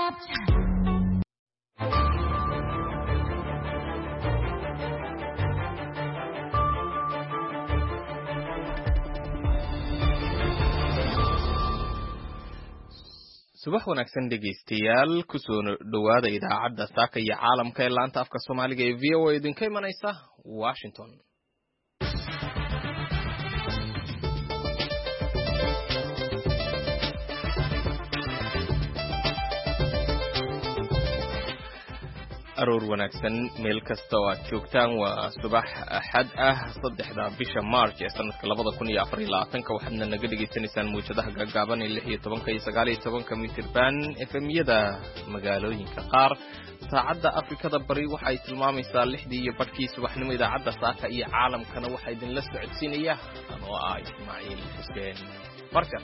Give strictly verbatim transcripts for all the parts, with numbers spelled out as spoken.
subax wanaagsan dhegeystayaal ku soo dhawaada idaacadda saaka iyo caalamka ee laanta afka Soomaaliga ee V O A idinka imanaysa Washington. aroor wanaagsan meel kasta oo aad joogtaan waa subax axad ah saddexda bisha March ee sanadka laba kun iyo afar iyo labaatan waxaadna naga dhageysanaysaan muujadaha gaagaaban ee lix iyo toban iyo sagaal iyo toban mitir band F M-yada magaalooyinka qaar. saacadda Afrikada Bari waxay tilmaamaysaa lixdii iyo badhkii subaxnimo. idaacadda saaka iyo caalamkana waxa idin la socodsiinaya anoo ah Ismaaciil Xuseen Marka.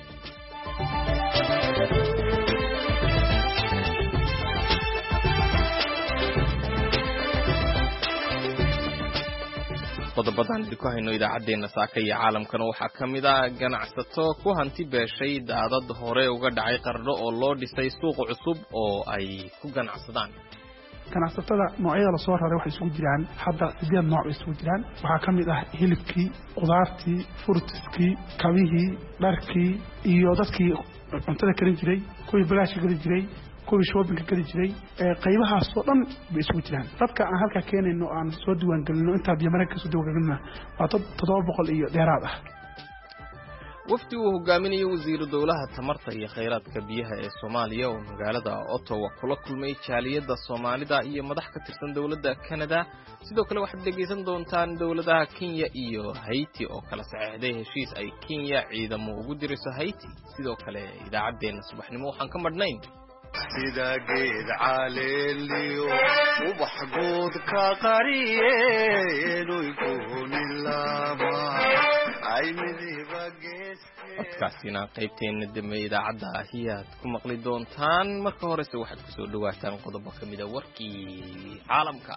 qodobadan ku hayno idaacadeena saaka iyo caalamkana waxaa kamid ah ganacsato ku hanti beeshay daadad hore uga dhacay Qardho oo loo dhisay suuq cusub oo ay ku ganacsadaan. ganacsatada noocyada la soo raray waxay isugu jiraan hadda sideen nooc isugu jiraan waxaa kamid ah hilibkii, qudaartii, furtiskii, kabihii, dharkii iyo dadkii cuntada karin jiray, kuwii bagaashka karin jiray, kuwii shopping kali jiray ee qaybahaas oo dhan bay isugu jiraan. dadka aan halka keenayno aan soo diiwaan galino inta diyaarad ka soo diiwaangalina waa toddoba boqol iyo dheeraad ah. wafdi uu hogaaminayo wasiir dowlaha tamarta iyo kheyraadka biyaha ee Soomaaliya oo magaalada Ottawa kula kulmay jaaliyada Soomaalida iyo madax ka tirsan dowladda Canada. sidoo kale waxaad dhageysan doontaan dowladaha Kenya iyo Haiti oo kala saxeexday heshiis ay Kenya ciidamo ugu dirayso Haiti. sidoo kale idaacadeena subaxnimo waxaan ka madhnayn sida geed caleeliyo ubax guud ka qariyeen oy kuunilama ay midiba gees podcast-ina qaybteena dambe idaacadda ahiyaad ku maqli doontaan. marka horese waxaad ku soo dhawaataan qodobo ka mid ah warkii caalamka.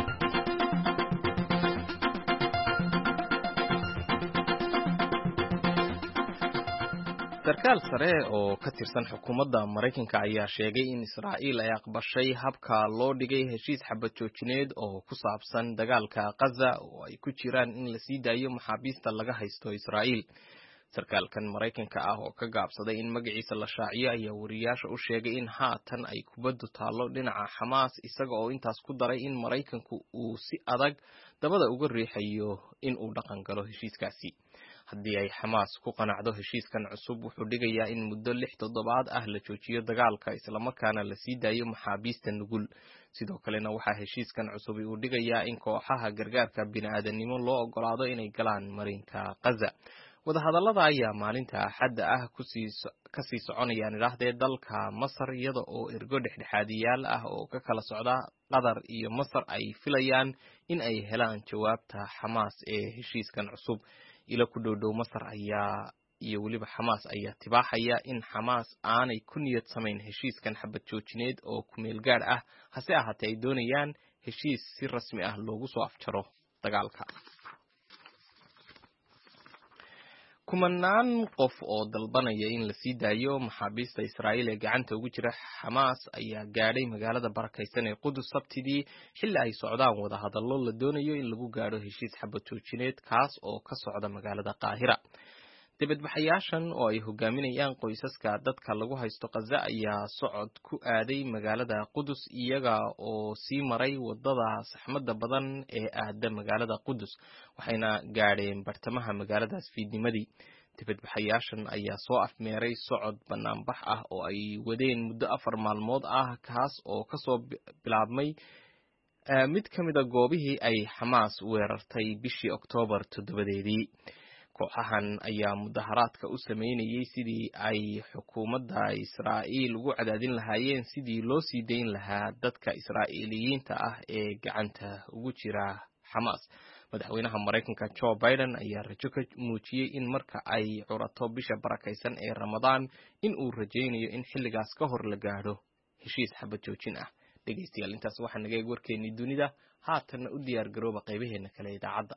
sarkaal sare oo ka tirsan xukuumadda Mareykanka ayaa sheegay in Israa'iil ay aqbashay habka loo dhigay heshiis xabad joojineed oo ku saabsan dagaalka Gaza oo ay ku jiraan in la sii daayo maxaabiista laga haysto Israa'iil. sarkaalkan Mareykanka ah oo ka gaabsaday in magaciisa la shaaciyo ayaa wariyaasha u sheegay in haatan ay kubaddu taalo dhinaca Xamaas, isaga oo intaas ku daray in Mareykanku uu si adag dabada uga riixayo in uu dhaqan galo heshiiskaasi. haddii ay Xamaas ku qanacdo heshiiskan cusub wuxuu dhigayaa in muddo lix toddobaad ah la joojiyo dagaalka isla markaana la sii daayo maxaabiista nugul. sidoo kalena waxaa heshiiskan cusub uu dhigayaa in kooxaha gargaarka bini'aadanimo loo ogolaado inay galaan marinka Gaza. wadahadallada ayaa maalinta Axadda ah kusii kasii soconayaan idhaahdee dalka Masar, iyada oo ergo dhexdhexaadiyaal ah oo ka kala socda Qatar iyo Masar ay filayaan in ay helaan jawaabta Xamaas ee heshiiskan cusub. ila ku dhow dhow Masar ayaa iyo waliba Xamaas ayaa tibaaxaya in Xamaas aanay ku niyad samayn heshiiskan xabad joojineed oo ku meel gaar ah, hase ahaatee ay doonayaan heshiis si rasmi ah loogu soo afjaro dagaalka. kumanaan qof oo dalbanaya in la sii daayo maxaabiista Israa'iil ee gacanta ugu jira Xamaas ayaa gaadhay magaalada barakaysan ee Qudus Sabtidii xilli ay socdaan wadahadallo la doonayo in lagu gaadho heshiis xabad joojineed kaas oo ka socda magaalada Qaahira. dibadbaxayaashan oo ay hogaaminayaan qoysaska dadka lagu haysto Gaza ayaa socod ku aaday magaalada Qudus iyaga oo sii maray wadada saxmadda badan ee aada magaalada Qudus, waxayna gaadheen bartamaha magaaladaas fiidnimadii. dibadbaxayaashan ayaa soo afmeeray socod banaanbax ah oo ay wadeen muddo afar maalmood ah, kaas oo kasoo bilaabmay mid ka mid a goobihii ay Xamaas weerartay bishii Oktoobar toddobadeedii. kooxahan ayaa mudaharaadka u sameynayay sidii ay xukuumadda Israa'iil ugu cadaadin lahaayeen sidii loo sii dayn lahaa dadka Israa'iiliyiinta ah ee gacanta ugu jira Xamaas. madaxweynaha Mareykanka Joe Biden ayaa rajo ka muujiyay in marka ay curato bisha barakaysan ee Ramadaan in uu rajaynayo in xilligaas ka hor la gaadho heshiis xabad joojin ah. dhegeystayaal, intaas waxaa naga eeg warkeennii dunida. haatanna u diyaar garooba qaybaheena kale idaacadda.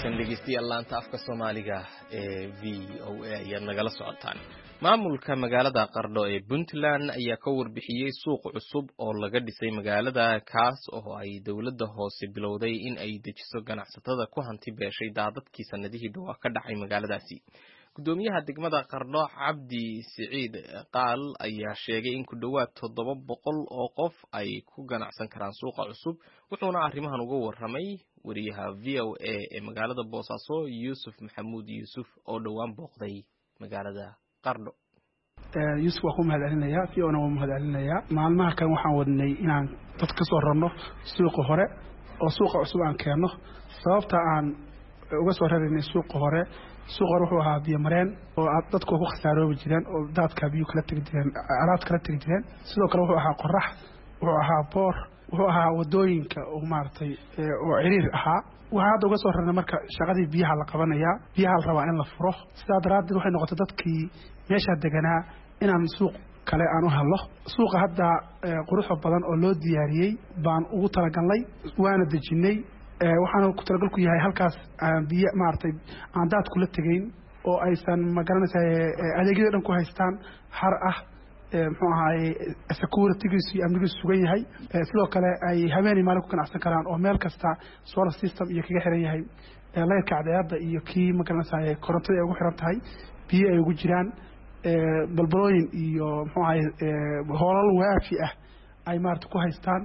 wanaagsan dhegeystayaal laanta afka Soomaaliga ee V O A ayaa nagala socotaan. Maamulka magaalada Qardho ee Puntland ayaa ka warbixiyay suuq cusub oo laga dhisay magaalada kaas oo ay dawladda hoose bilowday in ay dejiso ganacsatada ku hanti beeshay daadadkii sanadihii dhawaa ka dhacay magaaladaasi. Gudoomiyaha degmada Qardho Cabdi Siciid Qaal ayaa sheegay in ku dhawaad toddoba boqol oo qof ay ku ganacsan karaan suuqa cusub wuxuuna arrimahan uga warramay wariyaha V O A ee magaalada Boosaaso Yuusuf Maxamuud Yuusuf oo dhawaan booqday magaalada Qardho. Yuusuf waa ku mahadcelinayaa V O A waa mahadcelinayaa maalmaha kan waxaan wadnay inaan dad ka soo rarno suuqa hore oo suuqa cusub aan keenno sababta aan uga soo raraynay suuqa hore suuqa hore wuxuu ahaa biyo mareen oo dadku ku khasaaroobay jireen oo daadka biyo kala tagi jireen alaab kala tagi jireen sidoo kale wuxuu ahaa qorax wuxuu ahaa boor wuxuu ahaa wadooyinka oo maartay oo ciriir ahaa waxa hadda uga soo rarnay marka shaqadii biyaha la qabanayaa biyaha la rabaa in la furo sidaa daraaddeed waxay noqotay dadkii meesha deganaa inaan suuq kale aan u helno suuqa hadda quruxda badan oo loo diyaariyay baan ugu talagalnay waana dejinay waxaan ku talagal ku yahay halkaas biyo maartay aan daad kula tagayn oo aysan magaranaysaa adeegyada dhan ku haystaan har ah muxuu ahaay securitygiisu iyo amnigiisu sugan yahay sidoo kale ay habeenii maalin ku ganacsan karaan oo meel kasta solar system iyo kaga xiran yahay leerka cadceedda iyo kii magaranaysaa korontada ay ugu xiran tahay biyo ay ugu jiraan balbalooyin iyo muxuu ahaay hoolal waafi ah ay maartay ku haystaan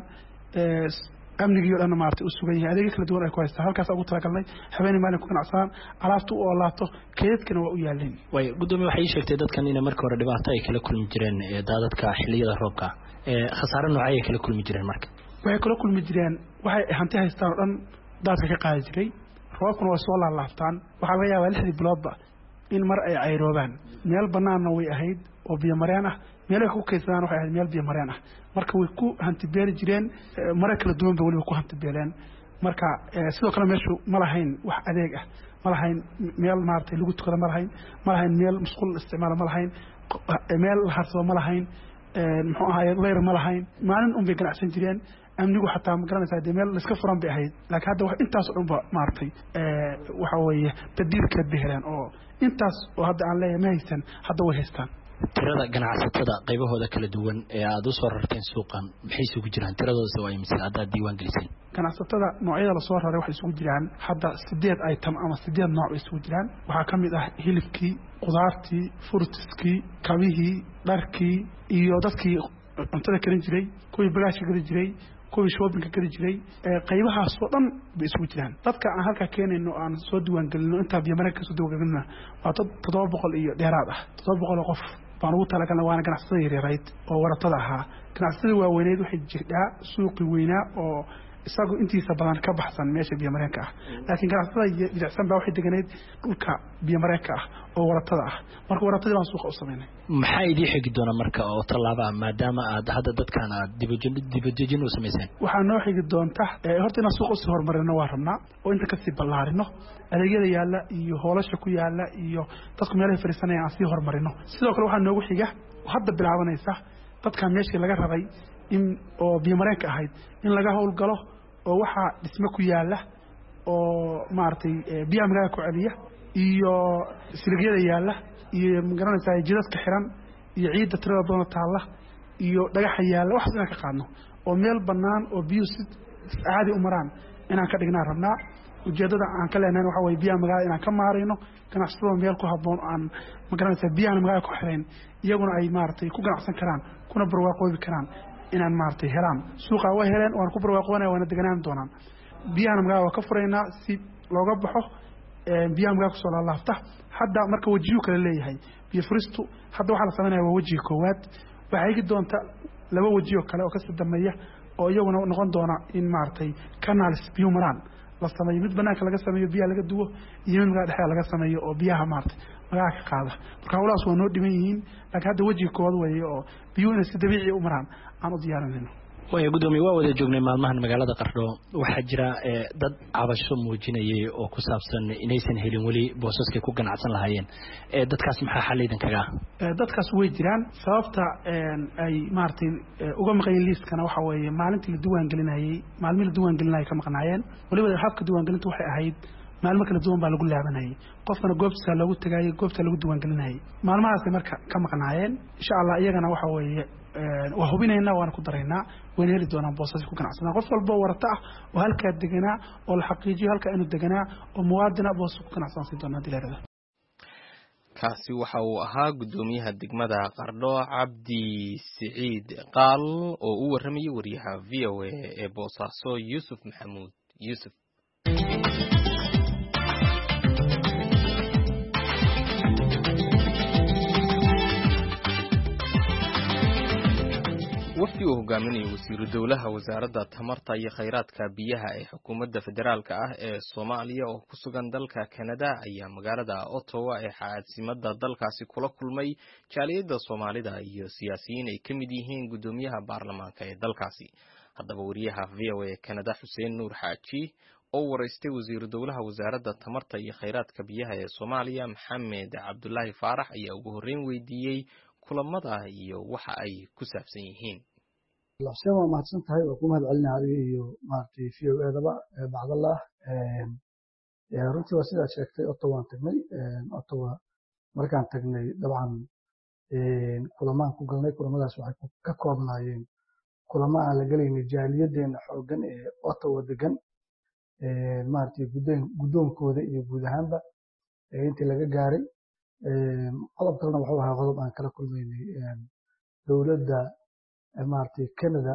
amnigiyo dhan maartay u sugan yahay adeegyo kala duwan ay ku haystaan halkaas ugu talagalnay habeenii maalin ku ganacsadaan alaabtu oo laato keedkana waa u yaaleen way gudoomiye waxay sheegtay dadkan in markii hore dhibaato ay kala kulmi jireen daadadka xilliyada roobka ee khasaare noocay ay kala kulmi jireen marka waxay kala kulmi jireen waxay hanti haystaan oo dhan daadka ka qaadi jiray roobkuna waa soo laalaaftaan waxa laga yaabaa lixdii biloodba in mar ay cayroobaan meel banaanna way ahayd oo biyo mareen ah meel ay ku kaydsadaan waxay ahayd meel biyo mareen ah marka way ku hanti beeli jireen mara kala duwan ba waliba ku hanti beeleen marka sidoo kale meeshu ma lahayn wax adeeg ah ma lahayn meel maartay lagu tukada ma lahayn ma lahayn meel musqul isticmaal ma lahayn meel harsado ma lahayn muxuu ahaay leer ma lahayn maalin un bay ganacsan jireen amnigu xataa ma garanaysaa dee meel iska furan bay ahayd laakiin hadda wax intaas oo dhan ba maartay waxa weeye tadiirkeed bay heleen oo intaas oo hadda aan leeyahay ma haysan hadda way haystaan tirada ganacsatada qaybahooda kala duwan ee aad u soo rarteen suuqan maxay isugu jiraan tiradooda waa imisa hadda diiwaan gelisay ganacsatada noocyada la soo raray waxay isugu jiraan hadda sideed item ama sideed nooc bay isugu jiraan waxaa ka mid ah hilibkii qudaartii furtiskii kabihii dharkii iyo dadkii cuntada karin jiray kuwii bagaashka karin jiray kuwii shoppingka karin jiray qaybahaas oo dhan bay isugu jiraan dadka aan halkaa keenayno aan soo diiwaan gelino intaa biyo mareenka soo diiwaan gelino waa toddoba boqol iyo dheeraad ah toddoba boqol oo qof baan ugu talagalnay waana ganacsatada yaryarayd oo waratada ahaa ganacsatada waaweyneed waxay jirtaa suuqi weynaa oo isagu intiisa badan ka baxsan meesha biyo mareenka ah laakiin ganacsatada jilicsan baa waxay deganeed dhulka biyo mareenka ah oo waratada ah marka waratadii baan suuqa u samaynay maxaa idii xigi doona marka oo tallaaba maadaama aad hadda dadkan aad dibadejin u samayseen waxaa noo xigi doonta horta inaan suuqa usii horumarino waa rabnaa oo inta kasii ballaarino adeegyada yaalla iyo hoolasha ku yaalla iyo dadku meelahay fadhiisanayaan aan sii horumarino sidoo kale waxaa noogu xiga hadda bilaabanaysa dadkan meeshii laga rabay in oo biyo mareenka ahayd in laga howlgalo oo waxaa dhisme ku yaalla oo maartay biyaha magaalada ku celiya iyo siligyada yaalla iyo magaranaysaa jidadka xiran iyo ciidda tirada badan taalla iyo dhagaxa yaalla waxaas inaan ka qaadno oo meel bannaan oo biyuhu si caadi u maraan inaan ka dhignaan rabnaa ujeeddada aan ka leenahay waxa weeye biyaha magaalada inaan ka maarayno ganacsatada meel ku habboon aan magaranaysaa biyahana magaalada ku xirayn iyaguna ay maartay ku ganacsan karaan kuna barwaaqoobi karaan inaan maartay helaan suuqa way heleen waan ku barwaaqoonaya waana deganaan doonaan biyahana magaalada waa ka furaynaa si looga baxo biyaha magaalada kusoo laalaafta hadda marka wejiyuu kale leeyahay biyo furistu hadda waxaa la samaynaya waa wejiga koowaad waxaa higi doonta laba wejiyo kale oo kasii dambeeya oo iyaguna noqon doona in maartay canals biyo maraan la sameeyo mid banaanka laga sameeyo biyaha laga duwo iyo mid magaalada dhexda laga sameeyo oo biyaha maartay magaalada ka qaada marka hawlahaas waa noo dhiman yihiin laakiin hadda wejiga koowaad weeye oo biyuhu inay si dabiici u maraan aan u diyaarinayno way gudoomiye waa wada joognay maalmahan magaalada Qardho waxaa jira dad cabasho muujinayay oo ku saabsan inaysan helin wali boosaska ku ganacsan lahaayeen ee dadkaas maxaa xallidan kaga dadkaas way jiraan sababta ay maartay uga maqayeen liiskana waxa weeye maalintii la diiwaan gelinayay maalmihii la diiwaan gelinayay ka maqnaayeen waliba habka diiwaan gelintu waxay ahayd maalmo kala duwan baa lagu laabanayay qofkana goobtiisa loogu tagayay goobta lagu diiwaangelinayay maalmahaasay marka ka maqnaayeen insha allah iyagana waxa weeye waa hubinaynaa waana ku daraynaa wayna heli doonaan boosas ku ganacsadaan qof walba warata ah oo halkaa deganaa oo la xaqiijiyo halkaa inuu deganaa oo muwaadina boosas ku ganacsan si doonaa dileerada kaasi waxa uu ahaa gudoomiyaha degmada Qardho Cabdi Siciid Qaal oo u waramayay wariyaha V O A ee Boosaaso Yusuf Maxamuud Yusuf wafdi uu hogaaminayo wasiiru dowlaha wasaaradda tamarta iyo kheyraadka biyaha ee xukuumadda federaalka ah ee Soomaaliya oo ku sugan dalka Canada ayaa magaalada Ottawa ee caasimadda dalkaasi kula kulmay jaaliyadda Soomaalida iyo siyaasiyiin ay ka mid yihiin gudoomiyaha baarlamaanka ee dalkaasi. Haddaba wariyaha V O A Canada Xuseen Nuur Xaaji oo wareystay wasiiru dowlaha wasaaradda tamarta iyo kheyraadka biyaha ee Soomaaliya Maxamed Cabdullaahi Faarax ayaa ugu horreyn weydiiyey kulamada iyo waxa ay ku saabsan yihiin. Xuseen waa mahadsan tahay oo ku mahad celinaa adiga iyo maartay V O A daba bacdallah ee runtii waa sida sheegtay Ottawa waan tagnay Ottawa markaan tagnay dabcan kulamaan ku galnay kulamadaas waxay ka koobnaayeen kulamo aan la galaynay jaaliyadeena xooggan ee Ottawa degan maartay gudoonkooda iyo guud ahaanba intii laga gaaray qodob kalena wuxuu ahaa qodob aan kala kulmaynay dowladda maartay Canada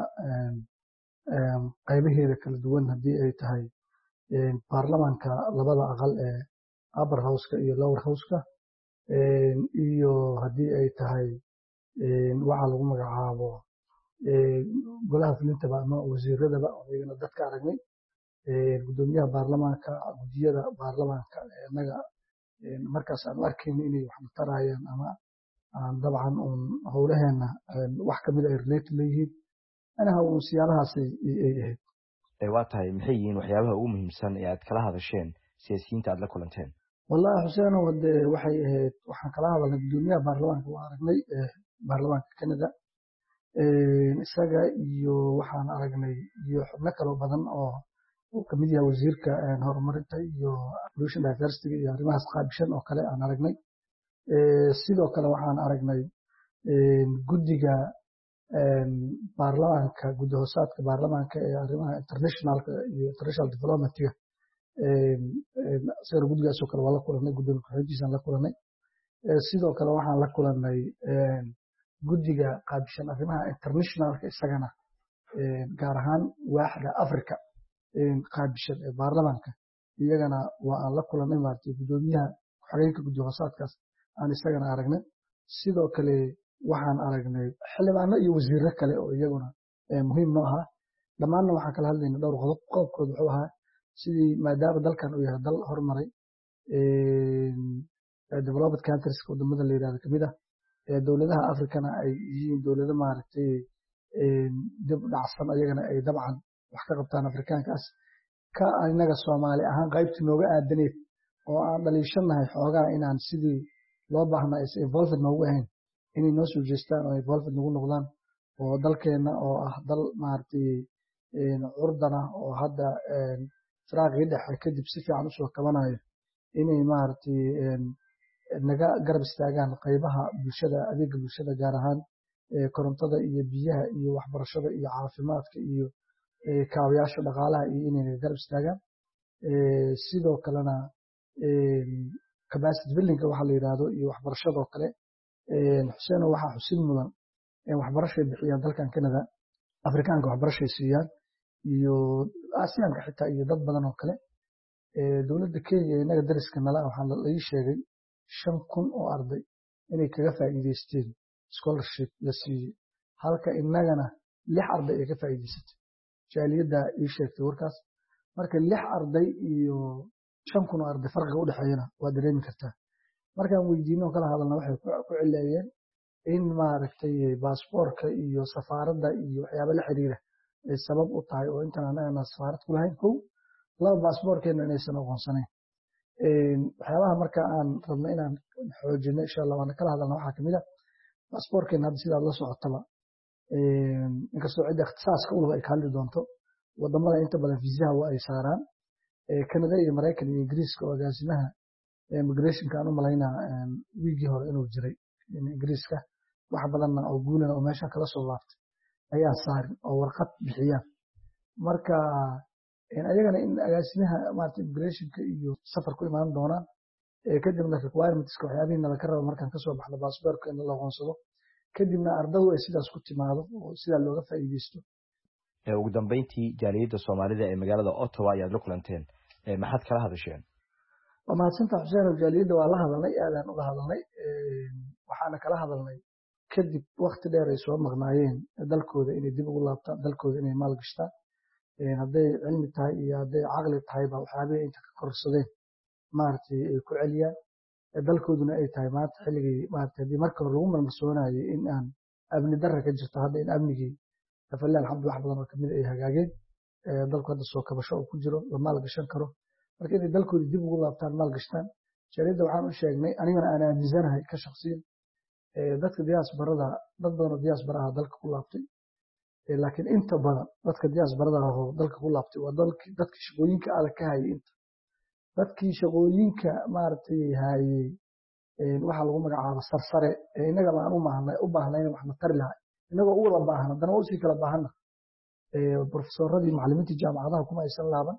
qaybaheeda kala duwan haddii ay tahay baarlamaanka labada aqal ee upper house-ka iyo lower house-ka iyo haddii ay tahay waxa lagu magacaabo golaha fulintaba ama wasiiradaba iyagana dadka aragnay gudoomiyaha baarlamaanka gudiyada baarlamaanka inaga markaas aan arkayno inay wax tarayaan ama aan dabcan uun howlaheena wax kamid ay relate leeyihiin anaha uun siyaalahaas ay ahayd waa tahay maxay yihiin waxyaabaha ugu muhiimsan ee aad kala hadasheen siyaasiyiinta aad la kulanteen wallahi Xuseen wade waxay ahayd waxaan kala hadalnay gudoomiyaha baarlamaanka waa aragnay baarlamaanka Canada isaga iyo waxaan aragnay iyo xubno kale badan oo uu kamid yahay wasiirka horumarinta iyo pollution diversity iyo arrimahaas qaabishan oo kale aan aragnay sidoo kale waxaan aragnay guddiga baarlamaanka guddi hoosaadka baarlamaanka ee arrimaha internationalka iyo international developmentiga sida guddigaasoo kale waa la kulanay gudoomiye ku-xigeenkiisaan la kulanay sidoo kale waxaan la kulanay guddiga qaabishan arrimaha internationalka isagana gaar ahaan waaxda Africa qaabishan ee baarlamaanka iyagana waa aan la kulanay maartay gudoomiyaha ku-xigeenka guddi hoosaadkaas aan isagana aragnay sidoo kale waxaan aragnay xildhibaano iyo wasiirro kale oo iyaguna muhiim noo ahaa dhammaanna waxaan kala hadlaynay dhowr qodob qodobkood wuxuu ahaa sidii maadaama dalkan uu yahay dal horumaray developed countries wadamada la yidhahdo kamid ah dowladaha afrikana ay yihiin dowlado maaragtay dib dhacsan ayagana ay dabcan wax ka qabtaan afrikaankaas ka inaga Soomaali ahaan qaybtii nooga aadaneed oo aan dhaliishanahay xoogaa inaan sidii loo baahnaa is involved noogu ahayn inay noo soo jeestaan oo involved nagu noqdaan oo dalkeena oo ah dal maartay curdana oo hadda firaaqii dhexe kadib si fiican usoo kabanayo inay maartay naga garab istaagaan qaybaha bulshada adeega bulshada gaar ahaan korontada iyo biyaha iyo waxbarashada iyo caafimaadka iyo kaabayaasha dhaqaalaha iyo inay naga garab istaagaan sidoo kalena capacity building waxa la yiraahdo iyo waxbarashada kale Xuseen waxa xusin mudan in waxbarasho bixiyaan dalkan Canada Afrikaanka waxbarasho siiyaan iyo Aasiyaanka xitaa iyo dad badan oo kale dowladda Kenya inaga dariska nala waxaan la ii sheegay shan kun oo arday inay kaga faa'iideysteen scholarship la siiyay halka inagana lix arday ay ka faa'iideysatay jaaliyada ii sheegtay warkaas marka lix arday iyo shan kun oo arday farqiga u dhaxeeyana waa dareemi kartaa markaan weydiino kala hadalna waxay ku cileeyeen in maaragtay baasaboorka iyo safaaradda iyo waxyaabo la xiriira ay sabab u tahay oo intaan anaga safaarad ku lahayn kow laba baasaboorkeena inaysan aqoonsanayn waxyaabaha marka aan rabno inaan xoojino insha Allah waan kala hadalna waxa kamid ah baasaboorkeena hadda sida la socotaba inkastoo cid ikhtisaaska u leh ay ka hadli doonto wadamada inta badan fiisaha waa ay saaraan Canada iyo Mareykan iyo Ingiriiska oo agaasimaha immigrationka aan u malaynaa wiigii hore inuu jiray Ingiriiska wax badanna oo guulana oo meesha kala soo laaftay ayaa saarin oo warqad bixiyaan marka ayagana in agaasimaha maarta immigrationka iyo safar ku imaan doonaan kadibna requirementska waxyaabihi nala ka rabo markaan kasoo baxno baasaboorka in la aqoonsado kadibna ardadu ay sidaas ku timaado oo sidaa looga faa'iideysto ugu dambeyntii jaaliyadda Soomaalida ee magaalada Ottawa ayaad la kulanteen maxaad kala hadasheen waa mahadsantahay Xuseen oo jaaliyadda waa la hadalnay aadaan uga hadalnay waxaana kala hadalnay kadib waqti dheer ay soo maqnaayeen dalkooda inay dib ugu laabtaan dalkooda inay maal gashtaan hadday cilmi tahay iyo hadday caqli tahay ba waxyaabihii inta ka korsadeen maaragtay ay ku celiyaan dalkooduna ay tahay maanta xilligii maaragtay haddii marka hore lagu malmalsoonayay in aan amni darra ka jirto hadda in amnigii falilah alxamdu wax badan oo kamid ay hagaageen dalku hadda soo kabasho oo ku jiro la maal gashan karo marka inay dalkoodii dib ugu laabtaan maal gashtaan jaaliyadda waxaan u sheegnay anigana aan aaminsanahay ka shaqsiyan dadka diaasbarada dad badan oo diaasbaraha dalka ku laabtay laakiin inta badan dadka diaasbarada oo dalka ku laabtay waa dadka shaqooyinka adag ka hayay inta dadkii shaqooyinka maaragtay hayay waxaa lagu magacaabo sarsare innaga baan u baahnay u baahnayna wax na tari lahay innagoo u wada baahan haddana waa usii kala baahanna profesoradii macallimiintii jaamacadaha kuma aysan laaban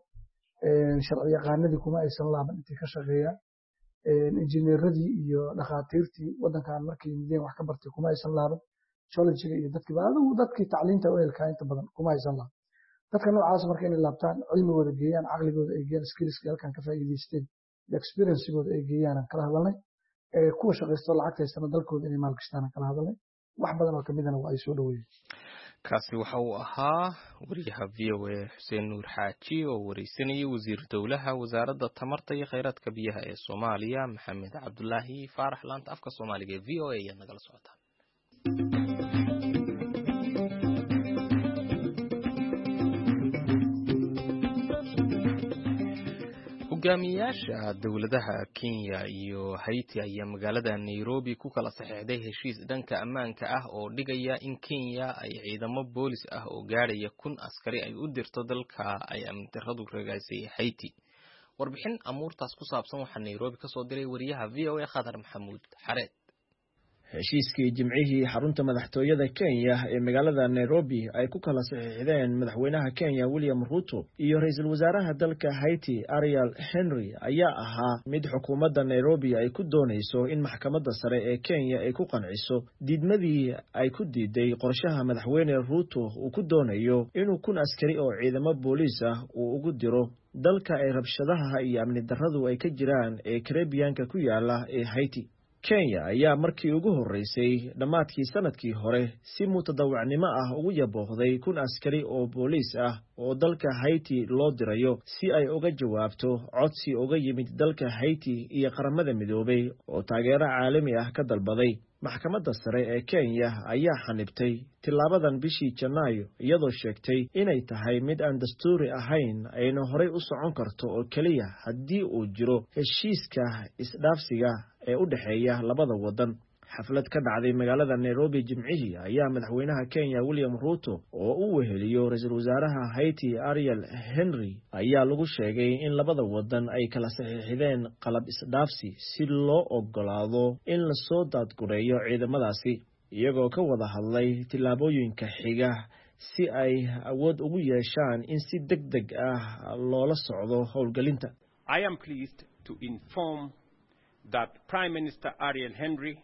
sharci yaqaanadii kuma aysan laaban intay ka shaqeeyaan injineeradii iyo dhakhaatiirtii waddankan markay yimideen wax ka bartay kuma aysan laaban geologiga iyo dadkii adigu dadkii tacliinta u helkaa inta badan kuma aysan laaban dadka noocaas marka inay laabtaan cilmigooda geeyaan caqligooda ay geeyaan skillska halkan ka faa'iidaysteen iyo experiencegooda ay geeyaan aan kala hadalnay kuwa shaqaysto lacagta haystana dalkooda inay maalgashtaan aan kala hadalnay wax badan oo kamidana waa ay soo dhaweeyeen kaasi waxa uu ahaa wariyaha v o a xuseen nuur xaaji oo wareysanayay wasiir dowlaha wasaaradda tamarta iyo kheyraadka biyaha ee Soomaaliya Maxamed Cabdullaahi Faarax laanta afka Soomaaliga ee v o a ayaa nagala socotaan hogaamiyaasha dowladaha Kenya iyo Haiti ayaa magaalada Nairobi ku kala saxeexday heshiis dhanka ammaanka ah oo dhigaya in Kenya ay ciidamo boolis ah oo gaaraya kun askari ay u dirto dalka ay amni darradu reegaysay Haiti. Warbixin amuurtaas ku saabsan waxaa Nairobi ka soo diray wariyaha v o a Khadar Maxamuud Xareed. heshiiskii jimcihii xarunta madaxtooyada Kenya ee magaalada Nairobi ay ku kala saxiixdeen madaxweynaha Kenya William Ruto iyo ra'iisul wasaaraha dalka Haiti Ariel Henry ayaa ahaa mid xukuumadda Nairobi ay ku doonayso in maxkamadda sare ee Kenya ay ku qanciso diidmadii ay ku diiday qorshaha madaxweyne Ruto uu ku doonayo inuu kun askari oo ciidamo booliis ah uu ugu diro dalka ay rabshadaha iyo amni darradu ay ka jiraan ee Caribbean-ka ku yaala ee Haiti. Kenya ayaa markii ugu horeysay dhamaadkii sanadkii hore si mutadawacnimo ah ugu yabooqday kun askari oo booliis ah oo dalka Haiti loo dirayo si ay uga jawaabto codsi uga yimid dalka Haiti iyo qaramada midoobay oo taageero caalami ah ka dalbaday. maxkamadda sare ee Kenya ayaa xanibtay tilaabadan bishii Janaayo iyadoo sheegtay inay tahay mid aan dastuuri ahayn ayna horey u socon karto oo kaliya haddii uu jiro heshiiska isdhaafsiga ee u dhaxeeya labada wadan. xaflad ka dhacday magaalada Nairobi jimcihii ayaa madaxweynaha Kenya William Ruto oo uu weheliyo ra'iisul wasaaraha Haiti Ariel Henry ayaa lagu sheegay in labada wadan ay kala saxiixdeen qalab isdhaafsi si loo ogolaado in la soo daadgureeyo ciidamadaasi iyagoo ka wada hadlay tilaabooyinka xiga si ay awood ugu yeeshaan in si degdeg ah loola socdo howlgelinta. I am pleased to inform that Prime Minister Ariel Henry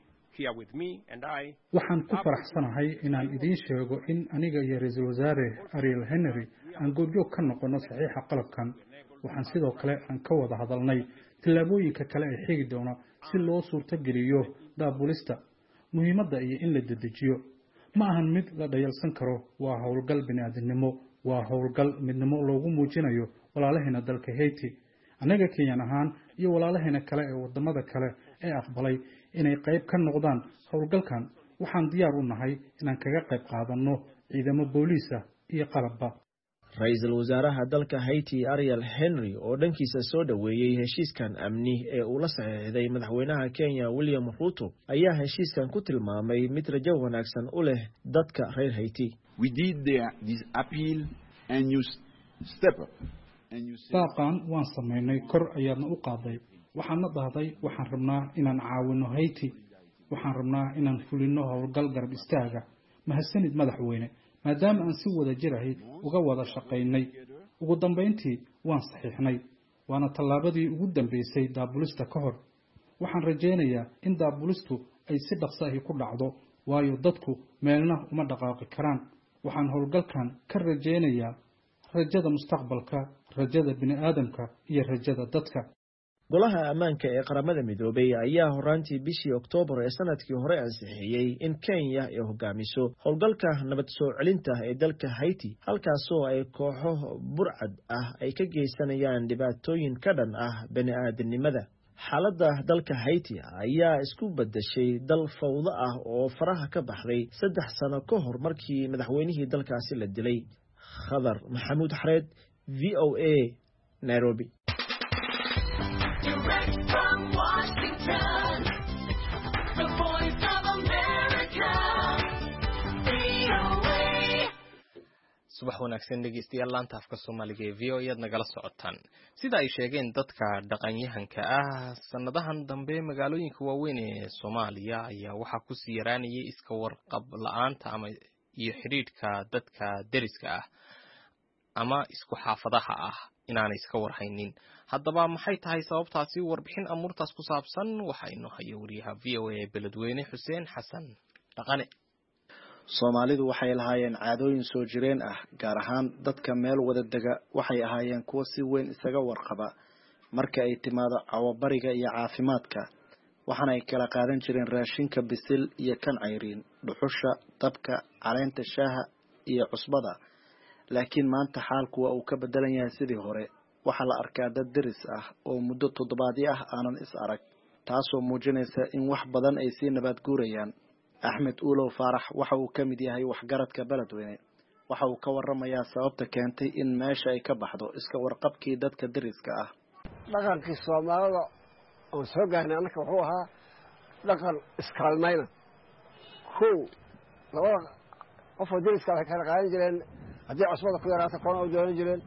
waxaan ku faraxsanahay inaan idiin sheego in aniga iyo ra'iisul wasaare Ariel Henry aan goobjoog ka noqono saxiixa qalabkan. waxaan sidoo kale aan ka wada hadalnay tillaabooyinka kale ee xigi doona si loo suurtageliyo daabulista muhiimadda iyo in la dedejiyo. ma ahan mid la dhayalsan karo, waa howlgal bini'aadanimo, waa howlgal midnimo loogu muujinayo walaalaheena dalka Haiti. anaga Kenyan ahaan iyo walaalaheena kale ee wadamada kale ee aqbalay inay qayb ka noqdaan howlgalkan, waxaan diyaar u nahay inaan kaga qayb qaadano ciidamo booliis ah iyo qalabba. ra'iisul wasaaraha dalka Haiti Ariel Henry oo dhankiisa soo dhaweeyay heshiiskan amni ee uu la saxiixday madaxweynaha Kenya William Ruto ayaa heshiiskan ku tilmaamay mid rajo wanaagsan u leh dadka reer Haiti. We did the, this appeal and you step up baaqan waan samaynay kor ayaadna u qaaday waxaadna dhahday waxaan rabnaa inaan caawino Haiti waxaan rabnaa inaan fulino howlgal garab istaaga mahadsanid madaxweyne maadaama aan si wada jirahay uga wada shaqaynay ugu dambeyntii waan saxiixnay waana tallaabadii ugu dambeysay daabulista ka hor waxaan rajaynayaa in daabulistu ay si dhaqso ah ku dhacdo waayo dadku meelna uma dhaqaaqi karaan waxaan howlgalkan ka rajaynayaa rajada mustaqbalka rajada bini'aadamka iyo rajada dadka golaha ammaanka ee qaramada midoobay ayaa horaantii bishii Oktoobar ee sanadkii hore ansixiyay in Kenya ay hogaamiso howlgalka nabad soo celinta ee dalka Haiti halkaasoo ay kooxo burcad ah ay ka geysanayaan dhibaatooyin ka dhan ah bini'aadanimada xaaladda dalka Haiti ayaa isku bedeshay dal fawdo ah oo faraha ka baxday saddex sano ka hor markii madaxweynihii dalkaasi la dilay Khadar Maxamuud Xareed V O A Nairobi. subax wanaagsan dhegeystayaal laanta afka Soomaaliga ee V O A aad nagala socotaan sida ay sheegeen dadka dhaqanyahanka ah sanadahan dambe magaalooyinka waaweyn ee Soomaaliya ayaa waxa ku sii yaraanayay iska warqab la'aanta ama iyo xiriirka dadka deriska ah ama isku xaafadaha ah inaan iska warhaynin haddaba maxay tahay sababtaasi warbixin amurtaas ku saabsan waxa inoo hayo wariyaha V O A ee beledweyne Xuseen Xasan Dhaqane Soomaalidu waxay lahaayeen caadooyin soo jireen ah gaar ahaan dadka meel wada dega waxay ahaayeen kuwo si weyn isaga warqaba marka ay timaado cawabariga iyo caafimaadka waxaana ay kala qaadan jireen raashinka bisil iyo kan cayriin dhuxusha dabka caleenta shaaha iyo cusbada laakiin maanta xaalku waa uu ka bedelan yahay sidii hore waxa la arkaa dad deris ah oo muddo toddobaadyo ah aanan is arag taasoo muujinaysa in wax badan ay sii nabaad guurayaan Axmed Ulow Faarax waxa uu ka mid yahay waxgaradka beledweyne waxa uu ka waramayaa sababta keentay in meesha ay ka baxdo iska warqabkii dadka deriska ah dhaqankii Soomaalida oo soo gaarnay anaka wuxuu ahaa dhaqan iskaalmayna kow labada qof oo deriska ah kala qaadan jireen haddii cusbada ku yaraato koona u doonan jireen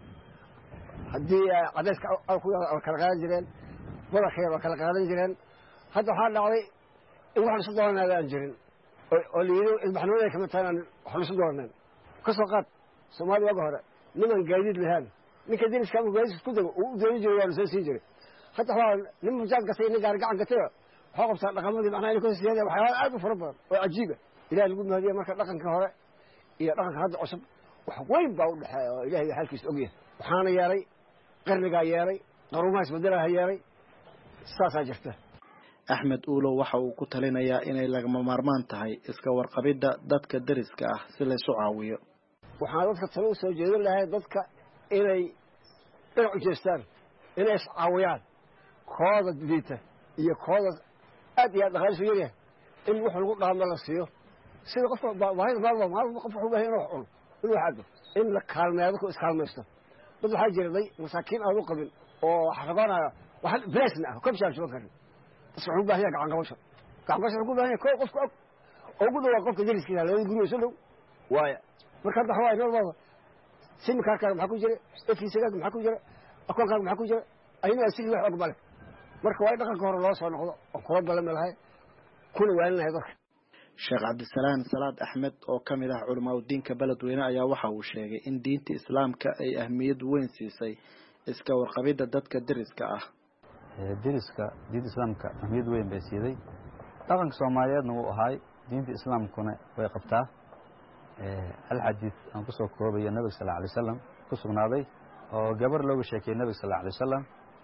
haddii cadayska ku yaraato kala qaadan jireen wada khayr kala qaadan jireen hadda waxaa dhacday in wax la soo doonaa jirin oo liido ilbaxnimada kama taanaan wax la soo doonaan ka soo qaad Soomaaliya waxa hore niman gaadiid lahaan ninka deriska uu gaadiid isku dago uu dooni jiray waa soo sii jiray hadda waa nin mujaad gasay in gaar gacan gatay waxa qabtaa dhaqamadii macnaha inuu ka siiyay waxa aad u fara badan oo ajiib ilaahay lagu mahadiyo marka dhaqanka hore iyo dhaqanka hadda cusub wax weyn baa u dhaxay oo ilaahay halkiis og yahay waxaana yeelay qarniga yeelay qaruumaas bedelaha yeelay saasa jirta Axmed Ulow waxa uu ku talinayaa inay lagama maarmaan tahay iska warqabida dadka deriska ah si la isu caawiyo waxaan dadka talo soo jeedin lahayd dadka inay dhinac u jeestaan inay is caawiyaan kooda diita iyo kooda aad iyo dhaqaale soo yeeray in wax lagu dhaamo la siiyo sida qof baahida maalmo maalmo qof wuxuu baahan inuu cuno inuu xado in la kaalmeeyo ku iskaalmaysto dad waxa jiray masaakiin aad u qabin oo xaqabanaya waxa beesna ah kabshaan soo karin isku baahiya gacan qabasho gacan qabasho ku baahiya koox qofku oo ugu dhaw qofka deriskiisa la guriyo soo dhow waaya marka hadda waxa ay noo simka ka maxaa ku jira efiisiga maxaa ku jira akoonka maxaa ku jira ayna asii wax og bale marka way dhaqanka hore loo soo noqdo oo kula balan malahay kuna waalinahay dadka Sheekh Cabdisalaam Salaad Axmed oo kamid ah culimada diinka beledweyne ayaa waxa uu sheegay in diinta islaamka ay ahmiyad weyn siisay iska warqabida dadka deriska ah deriska diinta islaamka ahmiyad weyn bay siiday dhaqanka Soomaaliyeedna uu ahay diinta islaamkuna way qabtaa ee hal xadiis aan ku soo koobay Nabiga sallallahu alayhi wasallam ku sugnaaday oo gabar loogu sheekay Nabiga sallallahu alayhi wasallam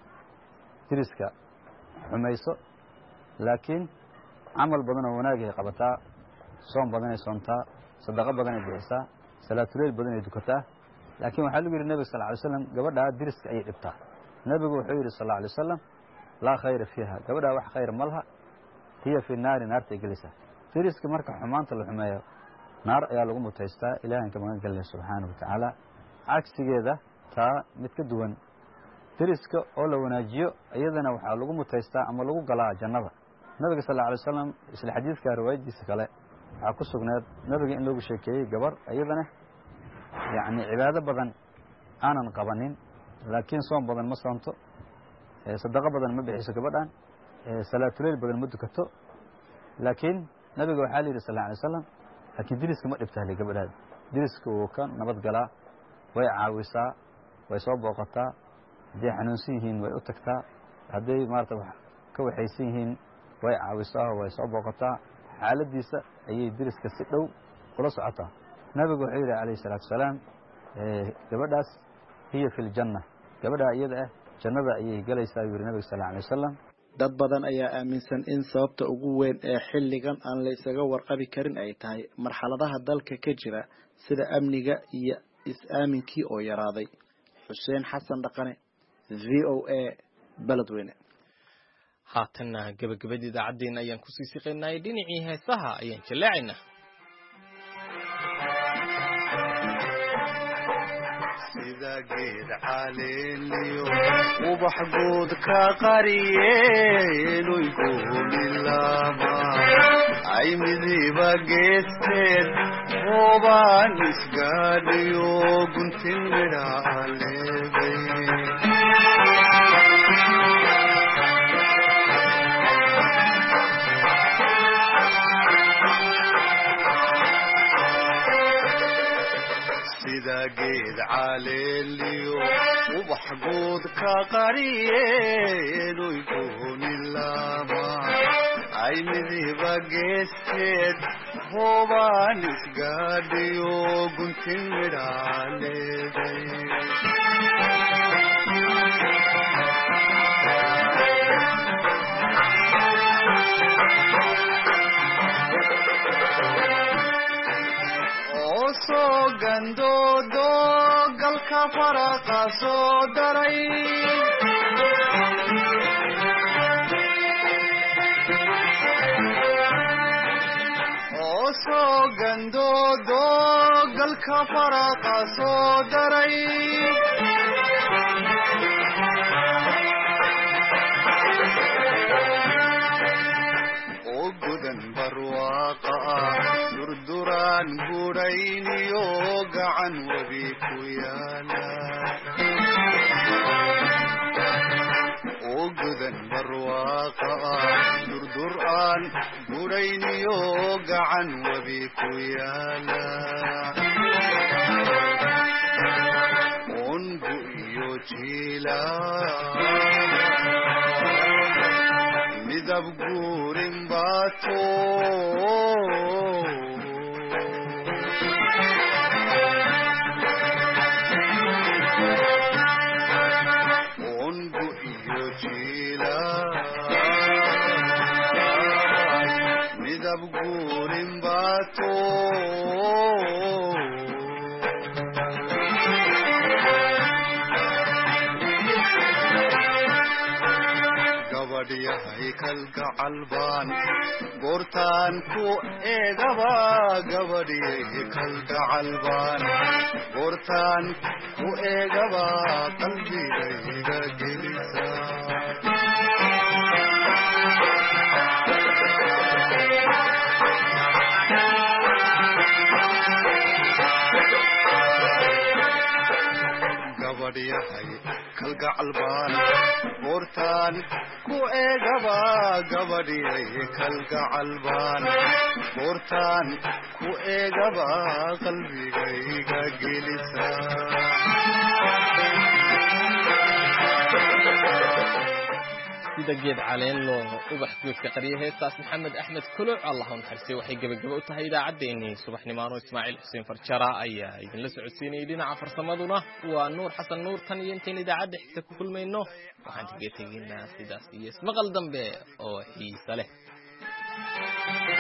deriska xumayso laakiin amal badan oo wanaag ay qabataa soom badan ay soontaa sadaqa badan ay bixisaa salaatuleil badan ay dukataa laakiin waxa lagu yiri Nabiga sallallahu alayhi wasallam gabadha deriska ay dhibtaa Nabigu wuxuu yiri sallallahu alayhi wasallam la khayr fiha gabadha wax khayr malaha hiya fi naar naarta galisa deriska marka xumaanta la xumeeyo naar ayaa lagu mutaystaa ilaahay ka magan galay subhanahu wa ta'ala cagsigeeda taa mid ka duwan deriska oo la wanaajiyo iyadana waxa lagu mutaystaa ama lagu galaa jannada Nabiga sallallahu alayhi wasallam isla xadiiska riwaayadiisa kale waxa ku sugnayd nabiga in lagu sheekeeyay gabar iyadana yaani cibaado badan aanan qabanin laakiin soon badan ma soonto sadaqo badan ma bixiso gabadhan salaatuleyl badan ma dukato laakiin nabiga waxaa la yidhi sal alay wasalam laakiin diriska ma dhibtahle gabadhaada diriska uu ka nabad galaa way caawisaa way soo booqataa hadday xanuunsan yihiin way u tagtaa hadday maarata wax ka waxaysan yihiin way caawisaa way soo booqataa xaaladiisa ayay diriska si dhow ula socotaa nabigu wuxuu yidhi calayhi salaatu wasalaam gabadhaas hiya fi ljanna gabadhaa iyada ah jannada ayay galaysaa yuu yidhi nabiga sal alay wasalam dad badan ayaa aaminsan in sababta ugu weyn ee xilligan aan la isaga warqabi karin ay tahay marxaladaha dalka ka jira sida amniga iyo is-aaminkii oo yaraaday. xuseen xasan dhaqane, v o a, beledweyne. haatanna gabagabada idaacaddeena ayaan kusii siqaynay dhinacii heesaha ayaan jaleecaynaa. sida geed caleeliyo ubax guud ka qariyeen goomilama ay midiba geesteen hoobaan isgaadhiyo guntin midhaaleebay sida geed caleeliyo ubax guud ka qariyeen goomilama ay midiba geesteen hoobaan isgaadhiyo guntin midhaaleebay soo gandoodo galka faraqa soo daray oo soo gandoodo galka faraqa soo daray oo gudan barwaaqa durduraan gurayniyo gacan webi ku yaala oo gudan barwaaqa durduraan gurayniyo gacan webi ku yaala ongu iyo jiila midab guurin baato ongu iyo jiila midab guurin baato gabadhyahay kalgacalbaan goortaan ku eegaba gabadhyahay kalgacalbaan goortaan ku eegaba qalbigayga gelisa gabadhyahay kalgacalbaan goortaan ku eegaba gabadhyahay kalgacalbaan goortaan ku eegaba qalbigayga gelisa sida geed caleelo ubax guudka qariye heestaas maxamed axmed kuluc allah u naxariistay waxay gabagabo u tahay idaacaddeenii subaxnimaano ismaaciil xuseen farjara ayaa idinla socodsiinayay dhinaca farsamaduna waa nuur xasan nuur tan iyo intayn idaacadda xigta ku kulmayno waxaan kaga tegaynaa sidaas iyo ismaqal dambe oo xiisa leh.